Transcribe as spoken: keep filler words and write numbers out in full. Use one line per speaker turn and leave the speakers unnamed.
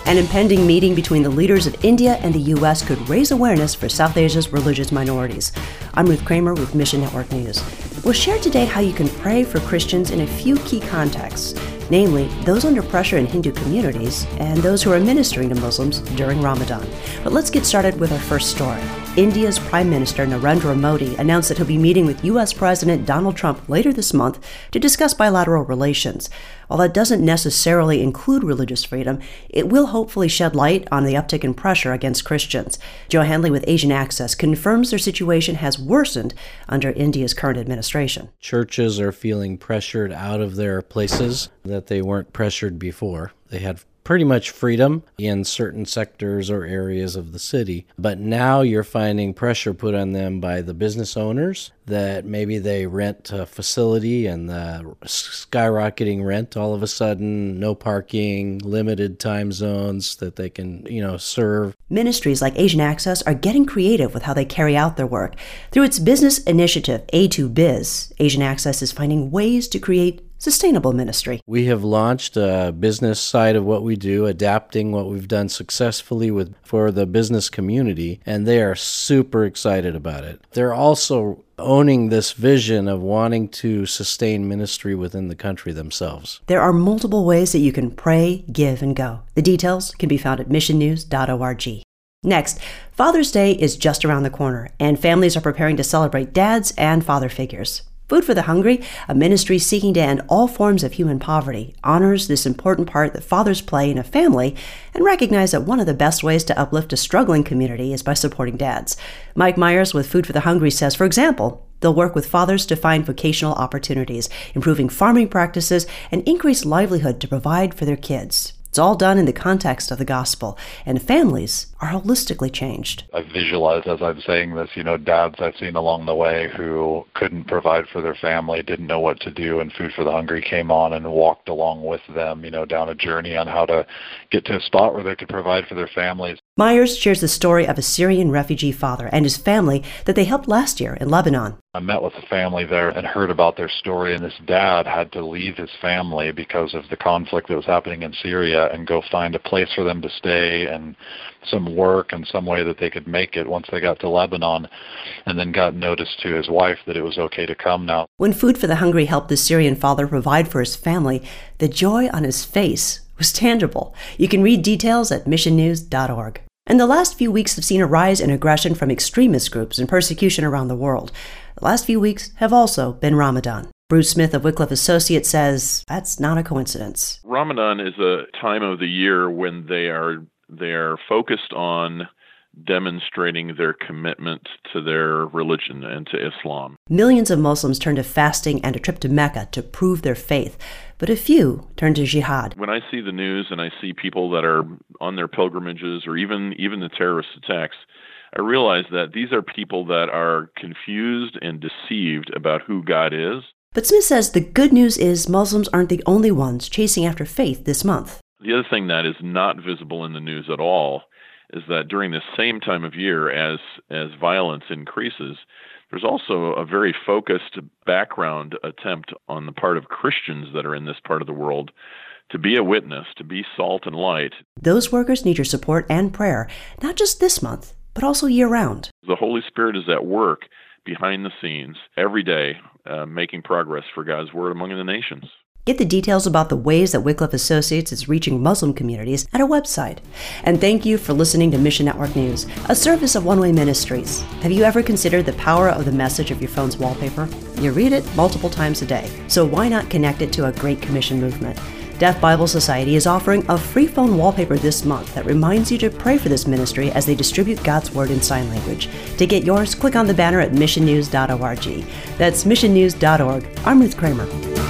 An impending meeting between the leaders of India and the U S could raise awareness for South Asia's religious minorities. I'm Ruth Kramer with Mission Network News. We'll share today how you can pray for Christians in a few key contexts, namely those under pressure in Hindu communities and those who are ministering to Muslims during Ramadan. But let's get started with our first story. India's Prime Minister Narendra Modi announced that he'll be meeting with U S President Donald Trump later this month to discuss bilateral relations. While that doesn't necessarily include religious freedom, it will hopefully shed light on the uptick in pressure against Christians. Joe Handley with Asian Access confirms their situation has worsened under India's current administration.
Churches are feeling pressured out of their places that they weren't pressured before. They had pretty much freedom in certain sectors or areas of the city. But now you're finding pressure put on them by the business owners that maybe they rent a facility and the skyrocketing rent all of a sudden, no parking, limited time zones that they can, you know, serve.
Ministries like Asian Access are getting creative with how they carry out their work. Through its business initiative, A two Biz, Asian Access is finding ways to create sustainable ministry.
We have launched a business side of what we do, adapting what we've done successfully with for the business community, and they are super excited about it. They're also owning this vision of wanting to sustain ministry within the country themselves.
There are multiple ways that you can pray, give, and go. The details can be found at mission news dot org. Next, Father's Day is just around the corner, and families are preparing to celebrate dads and father figures. Food for the Hungry, a ministry seeking to end all forms of human poverty, honors this important part that fathers play in a family and recognize that one of the best ways to uplift a struggling community is by supporting dads. Mike Myers with Food for the Hungry says, for example, they'll work with fathers to find vocational opportunities, improving farming practices, and increase livelihood to provide for their kids. It's all done in the context of the gospel, and families are holistically changed.
I visualize as I'm saying this, you know, dads I've seen along the way who couldn't provide for their family, didn't know what to do, and Food for the Hungry came on and walked along with them, you know, down a journey on how to get to a spot where they could provide for their families.
Myers shares the story of a Syrian refugee father and his family that they helped last year in Lebanon.
I met with a family there and heard about their story, and this dad had to leave his family because of the conflict that was happening in Syria and go find a place for them to stay and some work and some way that they could make it once they got to Lebanon, and then got notice to his wife that it was okay to come now.
When Food for the Hungry helped the Syrian father provide for his family, the joy on his face was tangible. You can read details at mission news dot org. And the last few weeks have seen a rise in aggression from extremist groups and persecution around the world. The last few weeks have also been Ramadan. Bruce Smith of Wycliffe Associates says that's not a coincidence.
Ramadan is a time of the year when they are they are focused on demonstrating their commitment to their religion and to Islam.
Millions of Muslims turn to fasting and a trip to Mecca to prove their faith, but a few turn to jihad.
When I see the news and I see people that are on their pilgrimages or even, even the terrorist attacks, I realize that these are people that are confused and deceived about who God is.
But Smith says the good news is Muslims aren't the only ones chasing after faith this month.
The other thing that is not visible in the news at all is that during the same time of year as as violence increases, there's also a very focused background attempt on the part of Christians that are in this part of the world to be a witness, to be salt and light.
Those workers need your support and prayer, not just this month, but also year-round.
The Holy Spirit is at work behind the scenes every day, uh, making progress for God's word among the nations.
Get the details about the ways that Wycliffe Associates is reaching Muslim communities at our website. And thank you for listening to Mission Network News, a service of One Way Ministries. Have you ever considered the power of the message of your phone's wallpaper? You read it multiple times a day, so why not connect it to a Great Commission movement? Deaf Bible Society is offering a free phone wallpaper this month that reminds you to pray for this ministry as they distribute God's Word in sign language. To get yours, click on the banner at mission news dot org. That's mission news dot org. I'm Ruth Kramer.